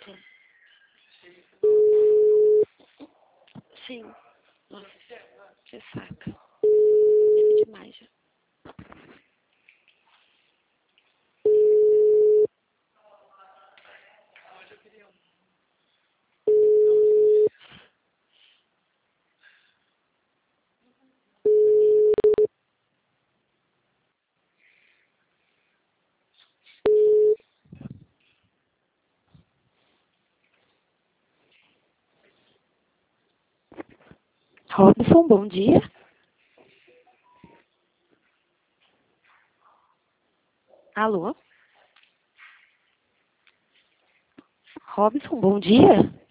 pronto. Sim. Nossa, que saca. É demais já. Robson, bom dia. Alô? Robson, bom dia.